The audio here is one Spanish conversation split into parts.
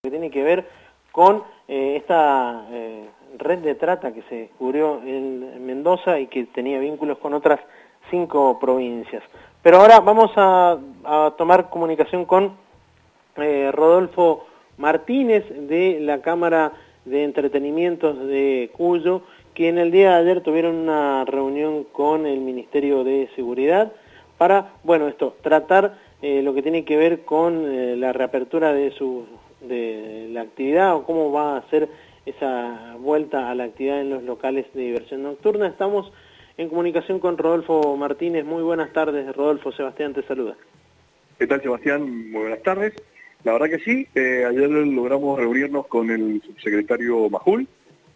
que tiene que ver con esta red de trata que se descubrió en Mendoza y que tenía vínculos con otras 5 provincias. Pero ahora vamos a tomar comunicación con Rodolfo Martínez de la Cámara de Entretenimientos de Cuyo, que en el día de ayer tuvieron una reunión con el Ministerio de Seguridad para, bueno, tratar lo que tiene que ver con la reapertura de la actividad o cómo va a ser esa vuelta a la actividad en los locales de diversión nocturna. Estamos en comunicación con Rodolfo Martínez. Muy buenas tardes, Rodolfo. Sebastián te saluda. ¿Qué tal, Sebastián? Muy buenas tardes. La verdad que sí, ayer logramos reunirnos con el subsecretario Majul,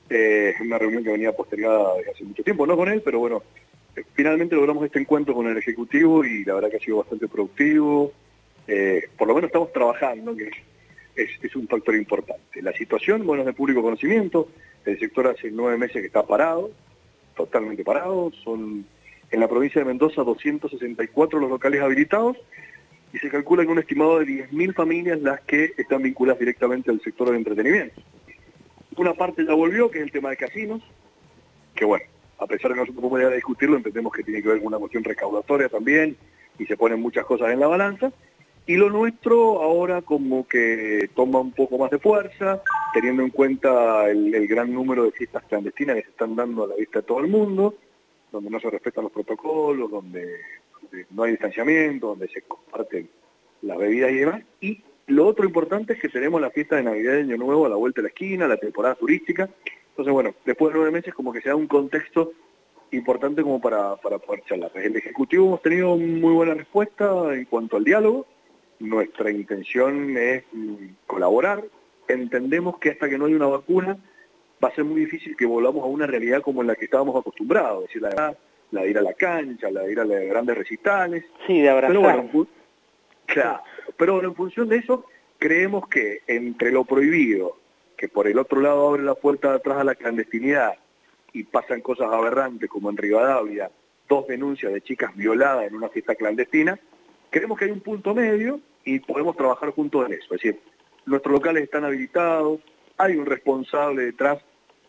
una reunión que venía postergada desde hace mucho tiempo, no con él, pero bueno, finalmente logramos este encuentro con el Ejecutivo y la verdad que ha sido bastante productivo. Por lo menos estamos trabajando, que es un factor importante. La situación, bueno, es de público conocimiento. El sector hace 9 meses que está parado, totalmente parado. Son en la provincia de Mendoza 264 los locales habilitados y se calcula que un estimado de 10.000 familias las que están vinculadas directamente al sector del entretenimiento. Una parte ya volvió, que es el tema de casinos, que bueno, a pesar de que nosotros podemos llegar a discutirlo, entendemos que tiene que ver con una cuestión recaudatoria también, y se ponen muchas cosas en la balanza, y lo nuestro ahora como que toma un poco más de fuerza, teniendo en cuenta el gran número de fiestas clandestinas que se están dando a la vista de todo el mundo, donde no se respetan los protocolos, donde no hay distanciamiento, donde se comparten las bebidas y demás. Y lo otro importante es que tenemos la fiesta de Navidad y Año Nuevo a la vuelta de la esquina, la temporada turística. Entonces, bueno, después de 9 meses como que se da un contexto importante como para poder charlar. El Ejecutivo hemos tenido muy buena respuesta en cuanto al diálogo. Nuestra intención es colaborar. Entendemos que hasta que no haya una vacuna va a ser muy difícil que volvamos a una realidad como en la que estábamos acostumbrados, es decir, la de ir a la cancha, la de ir a los grandes recitales. Sí, de abrazar. Pero bueno, claro, pero bueno, en función de eso, creemos que entre lo prohibido, que por el otro lado abre la puerta de atrás a la clandestinidad y pasan cosas aberrantes como en Rivadavia, 2 denuncias de chicas violadas en una fiesta clandestina, creemos que hay un punto medio y podemos trabajar juntos en eso. Es decir, nuestros locales están habilitados, hay un responsable detrás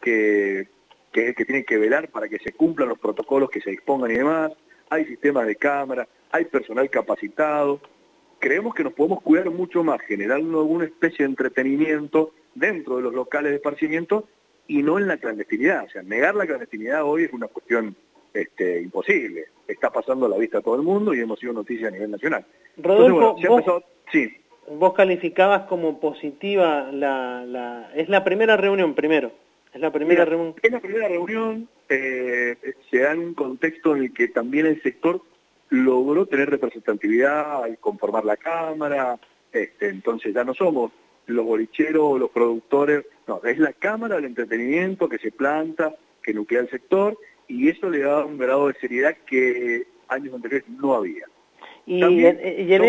que tiene que velar para que se cumplan los protocolos que se dispongan y demás, hay sistemas de cámara, hay personal capacitado. Creemos que nos podemos cuidar mucho más generando alguna especie de entretenimiento dentro de los locales de esparcimiento y no en la clandestinidad. O sea, negar la clandestinidad hoy es una cuestión imposible. Está pasando a la vista de todo el mundo y hemos sido noticia a nivel nacional. Rodolfo, entonces, bueno, sí. Vos calificabas como positiva es la primera reunión primero. Es la primera reunión. Es la primera reunión, se da en un contexto en el que también el sector logró tener representatividad al conformar la Cámara, entonces ya no somos los bolicheros o los productores, no, es la Cámara del Entretenimiento que se planta, que nuclea el sector, y eso le da un grado de seriedad que años anteriores no había. Y en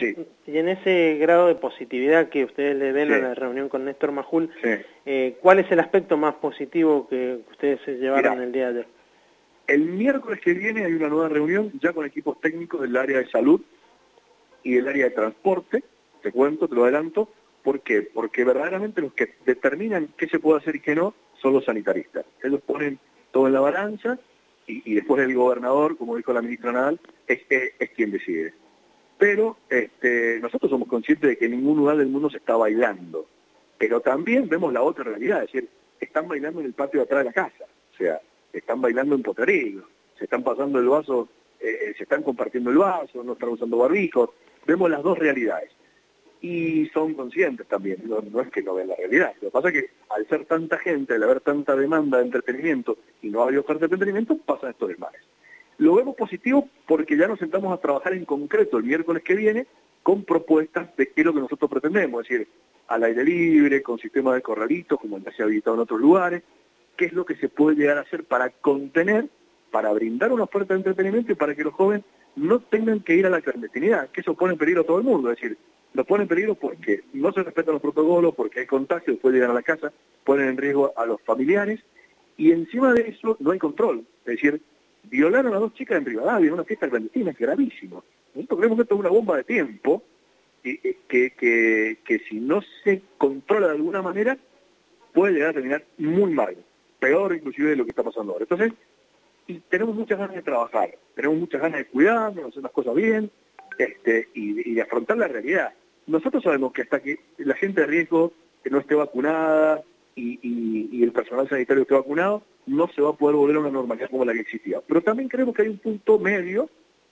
ese grado de positividad que ustedes le ven a la reunión con Néstor Majul, ¿cuál es el aspecto más positivo que ustedes se llevaron el día de ayer? El miércoles que viene hay una nueva reunión ya con equipos técnicos del área de salud y del área de transporte, te cuento, te lo adelanto. ¿Por qué? Porque verdaderamente los que determinan qué se puede hacer y qué no son los sanitaristas. Ellos ponen todo en la balanza y después el gobernador, como dijo la ministra Nadal, es quien decide. Pero nosotros somos conscientes de que en ningún lugar del mundo se está bailando. Pero también vemos la otra realidad, es decir, están bailando en el patio de atrás de la casa. O sea, están bailando en Potrerillo, se están pasando el vaso, se están compartiendo el vaso, no están usando barbijos. Vemos las dos realidades. Y son conscientes también, no es que no ven la realidad. Lo que pasa es que al ser tanta gente, al haber tanta demanda de entretenimiento y no haber oferta de entretenimiento, pasan estos desmanes. Lo vemos positivo porque ya nos sentamos a trabajar en concreto el miércoles que viene con propuestas de qué es lo que nosotros pretendemos, es decir, al aire libre, con sistemas de corralitos, como ya se ha habilitado en otros lugares, qué es lo que se puede llegar a hacer para contener, para brindar una oferta de entretenimiento y para que los jóvenes no tengan que ir a la clandestinidad, que eso pone en peligro a todo el mundo, es decir, lo pone en peligro porque no se respetan los protocolos, porque hay contagio, después llegan a la casa, ponen en riesgo a los familiares, y encima de eso no hay control. Es decir, violaron a 2 chicas en Rivadavia en una fiesta clandestina, es gravísimo. Nosotros creemos que esto es una bomba de tiempo, que si no se controla de alguna manera, puede llegar a terminar muy mal, peor inclusive de lo que está pasando ahora. Entonces, y tenemos muchas ganas de trabajar, tenemos muchas ganas de cuidarnos, de hacer las cosas bien, y de afrontar la realidad. Nosotros sabemos que hasta que la gente de riesgo que no esté vacunada y el personal sanitario esté vacunado, no se va a poder volver a una normalidad como la que existía. Pero también creemos que hay un punto medio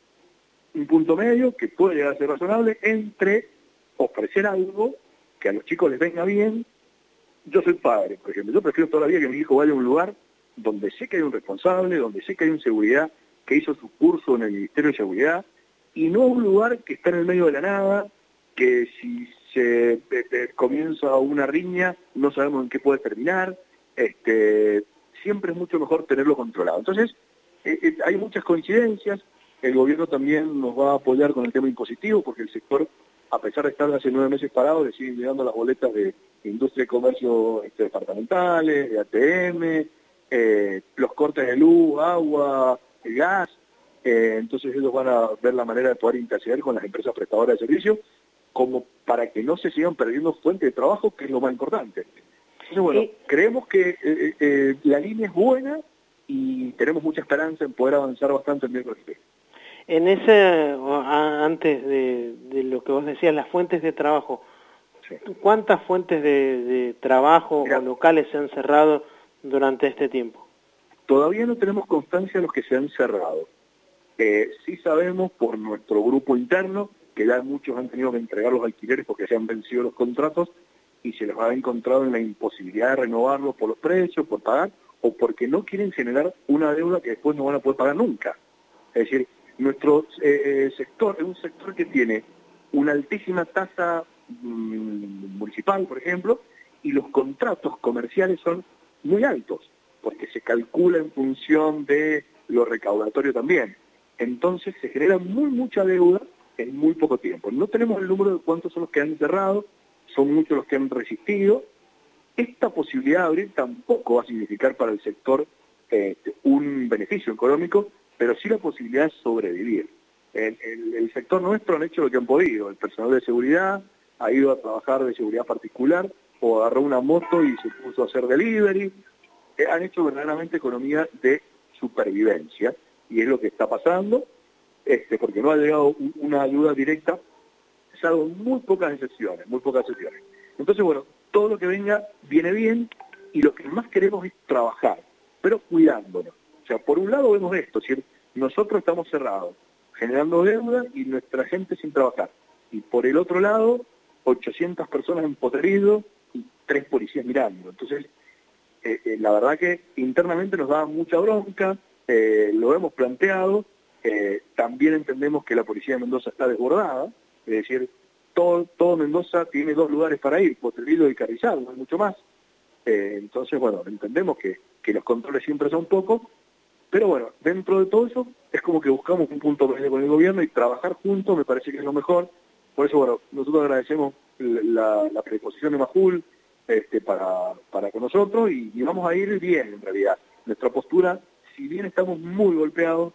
que puede llegar a ser razonable entre ofrecer algo que a los chicos les venga bien. Yo soy padre, por ejemplo, yo prefiero todavía que mi hijo vaya a un lugar donde sé que hay un responsable, donde sé que hay un seguridad que hizo su curso en el Ministerio de Seguridad, y no a un lugar que está en el medio de la nada, que si se comienza una riña no sabemos en qué puede terminar. Siempre es mucho mejor tenerlo controlado. Entonces, hay muchas coincidencias. El gobierno también nos va a apoyar con el tema impositivo, porque el sector, a pesar de estar hace 9 meses parado, le siguen llegando las boletas de industria y comercio departamentales, de ATM, los cortes de luz, agua, el gas. Entonces ellos van a ver la manera de poder interceder con las empresas prestadoras de servicios, como para que no se sigan perdiendo fuentes de trabajo, que es lo más importante. Entonces, bueno, creemos que la línea es buena y tenemos mucha esperanza en poder avanzar bastante el miércoles. En ese, antes de lo que vos decías, las fuentes de trabajo, sí. ¿Cuántas fuentes de trabajo o locales se han cerrado durante este tiempo? Todavía no tenemos constancia de los que se han cerrado. Sí sabemos por nuestro grupo interno que ya muchos han tenido que entregar los alquileres porque se han vencido los contratos y se los ha encontrado en la imposibilidad de renovarlos por los precios, por pagar, o porque no quieren generar una deuda que después no van a poder pagar nunca. Es decir, nuestro sector es un sector que tiene una altísima tasa municipal, por ejemplo, y los contratos comerciales son muy altos, porque se calcula en función de lo recaudatorio también. Entonces se genera mucha deuda en muy poco tiempo. No tenemos el número de cuántos son los que han cerrado, son muchos los que han resistido. Esta posibilidad de abrir tampoco va a significar para el sector un beneficio económico, pero sí la posibilidad de sobrevivir. El sector nuestro han hecho lo que han podido. El personal de seguridad ha ido a trabajar de seguridad particular o agarró una moto y se puso a hacer delivery. Han hecho verdaderamente economía de supervivencia y es lo que está pasando, porque no ha llegado una ayuda directa, salvo muy pocas excepciones, Entonces, bueno, todo lo que venga viene bien y lo que más queremos es trabajar, pero cuidándonos. O sea, por un lado vemos esto, es decir, nosotros estamos cerrados, generando deuda y nuestra gente sin trabajar. Y por el otro lado, 800 personas en Potrerillo y 3 policías mirando. Entonces, la verdad que internamente nos da mucha bronca, lo hemos planteado, también entendemos que la policía de Mendoza está desbordada, es decir, todo Mendoza tiene 2 lugares para ir, Potrerillo y Carrizal, no hay mucho más. Entonces, bueno, entendemos que los controles siempre son pocos, pero bueno, dentro de todo eso es como que buscamos un punto medio con el gobierno y trabajar juntos me parece que es lo mejor. Por eso, bueno, nosotros agradecemos la predisposición de Majul para con nosotros y vamos a ir bien en realidad. Nuestra postura, si bien estamos muy golpeados,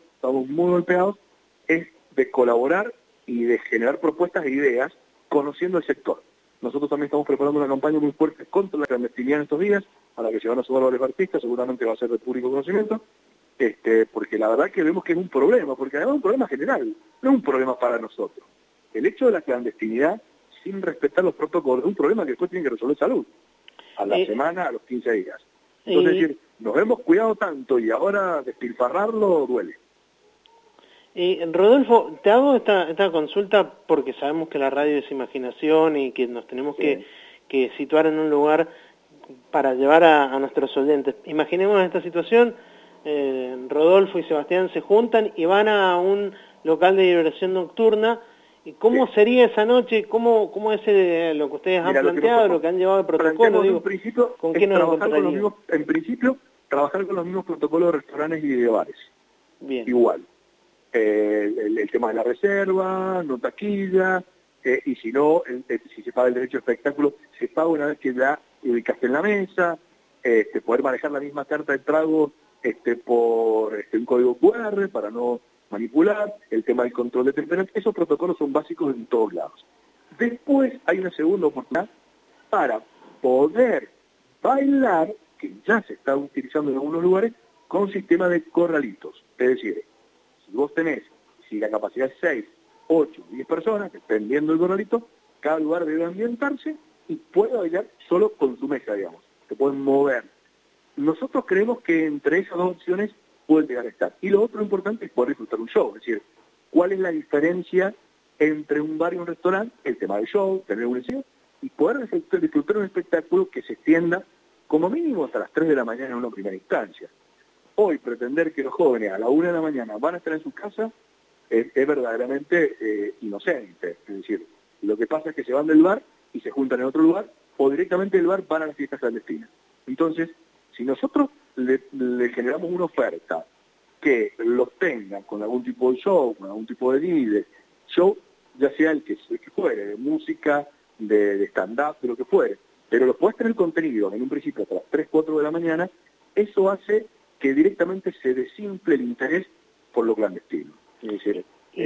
es de colaborar y de generar propuestas e ideas conociendo el sector. Nosotros también estamos preparando una campaña muy fuerte contra la clandestinidad en estos días, a la que se van a sumar varios artistas, seguramente va a ser de público conocimiento, porque la verdad que vemos que es un problema, porque además es un problema general, no es un problema para nosotros. El hecho de la clandestinidad, sin respetar los protocolos, es un problema que después tiene que resolver salud, a la semana, a los 15 días. Entonces, es decir, nos hemos cuidado tanto y ahora despilfarrarlo duele. Rodolfo, te hago esta consulta porque sabemos que la radio es imaginación y que nos tenemos que situar en un lugar para llevar a nuestros oyentes. Imaginemos esta situación, Rodolfo y Sebastián se juntan y van a un local de diversión nocturna. ¿Cómo sería esa noche? ¿Cómo es lo que ustedes han planteado, lo que han llevado de protocolo? Digo, en principio, ¿con qué nos encontraríamos? En principio, trabajar con los mismos protocolos de restaurantes y de bares. Bien. Igual. El tema de la reserva, no taquilla, y si no, si se paga el derecho de espectáculo, se paga una vez que ya ubicaste en la mesa, poder manejar la misma carta de trago por un código QR para no manipular, el tema del control de temperatura. Esos protocolos son básicos en todos lados. Después hay una segunda oportunidad para poder bailar, que ya se está utilizando en algunos lugares, con sistema de corralitos. Es decir, si vos tenés, si la capacidad es 6, 8, 10 personas, dependiendo del corralito, cada lugar debe ambientarse y puede bailar solo con su mesa, digamos. Se pueden mover. Nosotros creemos que entre esas dos opciones puede llegar a estar. Y lo otro importante es poder disfrutar un show. Es decir, ¿cuál es la diferencia entre un bar y un restaurante? El tema del show, tener un escenario, y poder disfrutar un espectáculo que se extienda como mínimo hasta las 3 de la mañana en una primera instancia. Hoy pretender que los jóvenes a la 1 de la mañana van a estar en su casa es verdaderamente inocente. Es decir, lo que pasa es que se van del bar y se juntan en otro lugar, o directamente del bar van a las fiestas clandestinas. Entonces, si nosotros le generamos una oferta que los tenga con algún tipo de show, con algún tipo de líder, show, ya sea el que fuere, de música, de stand-up, de lo que fuere, pero los podés tener contenido en un principio hasta las 3, 4 de la mañana, eso hace que directamente se desinfle el interés por lo clandestino. Es decir,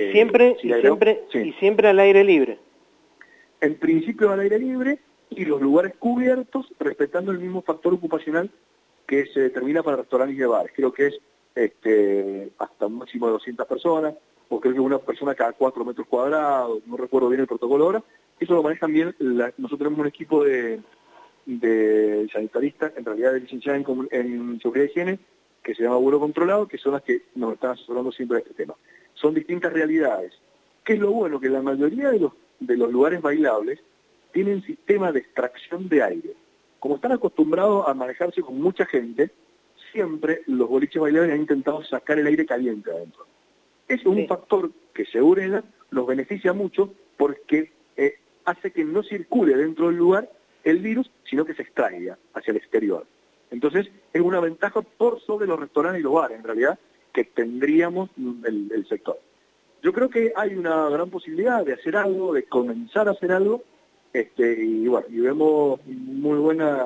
siempre al aire libre. En principio al aire libre y los lugares cubiertos respetando el mismo factor ocupacional que se determina para restaurantes y de bares. Creo que es hasta un máximo de 200 personas, o creo que una persona cada 4 metros cuadrados, no recuerdo bien el protocolo ahora. Eso lo manejan bien, nosotros tenemos un equipo de sanitaristas, en realidad de licenciadas en seguridad y higiene, que se llama Vuelo Controlado, que son las que nos están asesorando siempre de este tema. Son distintas realidades. ¿Qué es lo bueno? Que la mayoría de los lugares bailables tienen sistema de extracción de aire. Como están acostumbrados a manejarse con mucha gente, siempre los boliches bailables han intentado sacar el aire caliente adentro. Es un factor que según ella nos beneficia mucho porque hace que no circule dentro del lugar el virus, sino que se extraiga hacia el exterior. Entonces, es una ventaja por sobre los restaurantes y los bares, en realidad, que tendríamos el sector. Yo creo que hay una gran posibilidad de hacer algo, de comenzar a hacer algo, y bueno, y vemos muy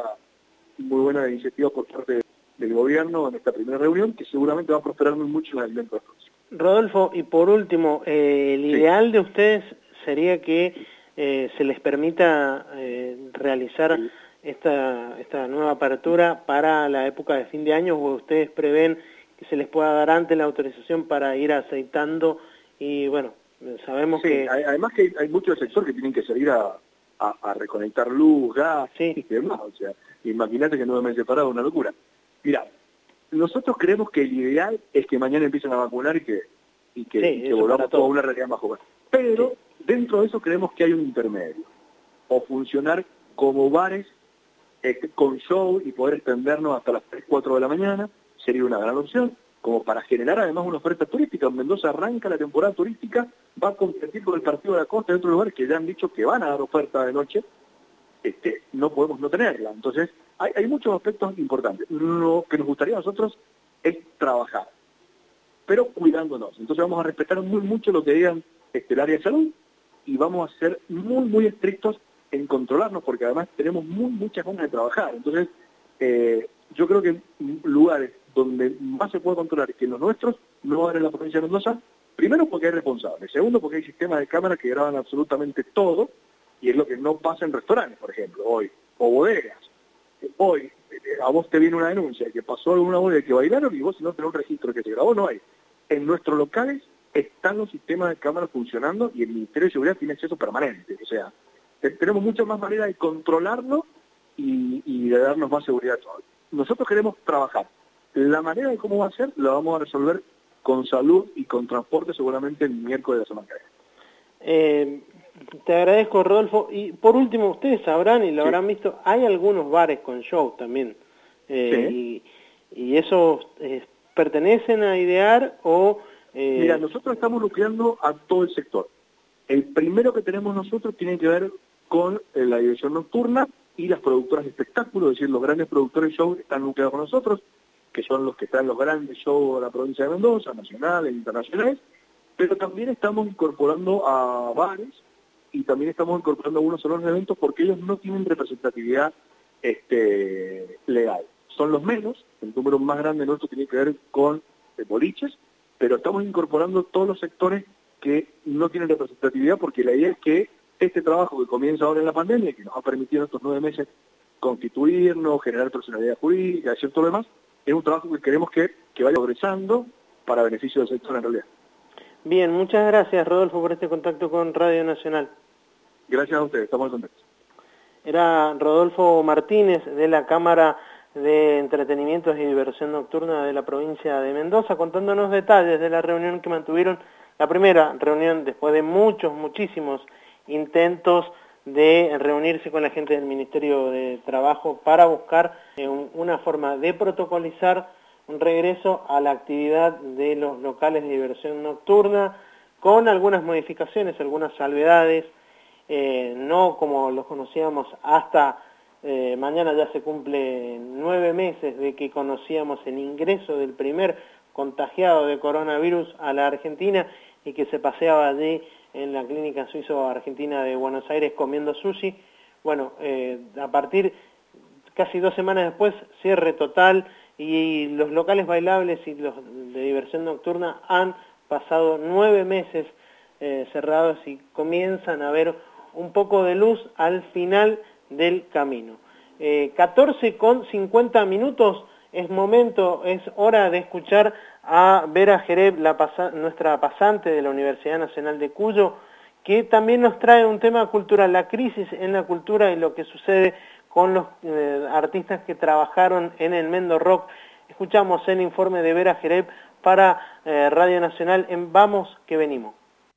buena iniciativa por parte del gobierno en esta primera reunión, que seguramente va a prosperar muy mucho en el evento de próximo. Rodolfo, y por último, el ideal de ustedes sería que se les permita realizar esta nueva apertura para la época de fin de año, o ustedes prevén que se les pueda dar antes la autorización para ir aceitando. Y bueno, sabemos que... Además que hay muchos del sector que tienen que salir a reconectar luz, gas y demás. O sea, imagínate que 9 meses parado, una locura. Mira, nosotros creemos que el ideal es que mañana empiecen a vacunar y que volvamos a una realidad más joven. Pero dentro de eso creemos que hay un intermedio. O funcionar como bares con show y poder extendernos hasta las 3, 4 de la mañana sería una gran opción, como para generar además una oferta turística. Mendoza arranca la temporada turística, va a competir con el Partido de la Costa y otros lugares que ya han dicho que van a dar oferta de noche, no podemos no tenerla. Entonces, hay muchos aspectos importantes. Lo que nos gustaría a nosotros es trabajar, pero cuidándonos. Entonces vamos a respetar mucho lo que digan el área de salud y vamos a ser muy estrictos en controlarnos, porque además tenemos muchas ganas de trabajar. Entonces, yo creo que lugares donde más se puede controlar que los nuestros no van en la provincia de Mendoza, primero porque hay responsables, segundo porque hay sistemas de cámara que graban absolutamente todo, y es lo que no pasa en restaurantes, por ejemplo, hoy, o bodegas. Hoy, a vos te viene una denuncia que pasó alguna bodega que bailaron y vos si no tenés un registro que se grabó, no hay. En nuestros locales están los sistemas de cámara funcionando y el Ministerio de Seguridad tiene acceso permanente. O sea, tenemos muchas más maneras de controlarlo y de darnos más seguridad a todos. Nosotros queremos trabajar. La manera de cómo va a ser la vamos a resolver con salud y con transporte seguramente el miércoles de la semana que viene. Te agradezco, Rodolfo. Y por último, ustedes sabrán y lo habrán visto, hay algunos bares con show también. Y esos pertenecen a Idear o... Mira, nosotros estamos nucleando a todo el sector. El primero que tenemos nosotros tiene que ver con la diversión nocturna y las productoras de espectáculos, es decir, los grandes productores de show están nucleados con nosotros, que son los que están en los grandes shows de la provincia de Mendoza, nacionales, internacionales, pero también estamos incorporando a bares y también estamos incorporando algunos salones de eventos porque ellos no tienen representatividad legal. Son los menos, el número más grande nuestro tiene que ver con boliches, pero estamos incorporando todos los sectores que no tienen representatividad porque la idea es que este trabajo que comienza ahora en la pandemia, que nos ha permitido estos 9 meses constituirnos, generar personalidad jurídica y cierto lo demás, es un trabajo que queremos que vaya progresando para beneficio del sector en realidad. Bien, muchas gracias, Rodolfo, por este contacto con Radio Nacional. Gracias a ustedes, estamos en contacto. Era Rodolfo Martínez, de la Cámara de Entretenimientos y Diversión Nocturna de la provincia de Mendoza, contándonos detalles de la reunión que mantuvieron, la primera reunión después de muchísimos intentos de reunirse con la gente del Ministerio de Trabajo para buscar una forma de protocolizar un regreso a la actividad de los locales de diversión nocturna, con algunas modificaciones, algunas salvedades, no como los conocíamos hasta mañana. Ya se cumple 9 meses de que conocíamos el ingreso del primer contagiado de coronavirus a la Argentina y que se paseaba allí en la clínica suizo-argentina de Buenos Aires comiendo sushi. Bueno, a partir, casi 2 semanas después, cierre total, y los locales bailables y los de diversión nocturna han pasado 9 meses cerrados y comienzan a ver un poco de luz al final del camino. 14:50, es hora de escuchar a Vera Jereb, nuestra pasante de la Universidad Nacional de Cuyo, que también nos trae un tema cultural, la crisis en la cultura y lo que sucede con los artistas que trabajaron en el Mendo Rock. Escuchamos el informe de Vera Jereb para Radio Nacional en Vamos que Venimos.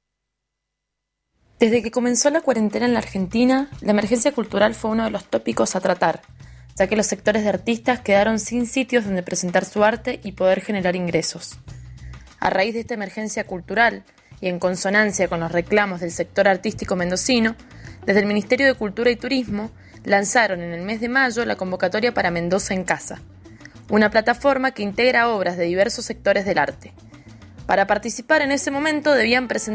Desde que comenzó la cuarentena en la Argentina, la emergencia cultural fue uno de los tópicos a tratar, ya que los sectores de artistas quedaron sin sitios donde presentar su arte y poder generar ingresos. A raíz de esta emergencia cultural, y en consonancia con los reclamos del sector artístico mendocino, desde el Ministerio de Cultura y Turismo lanzaron en el mes de mayo la convocatoria para Mendoza en Casa, una plataforma que integra obras de diversos sectores del arte. Para participar en ese momento debían presentar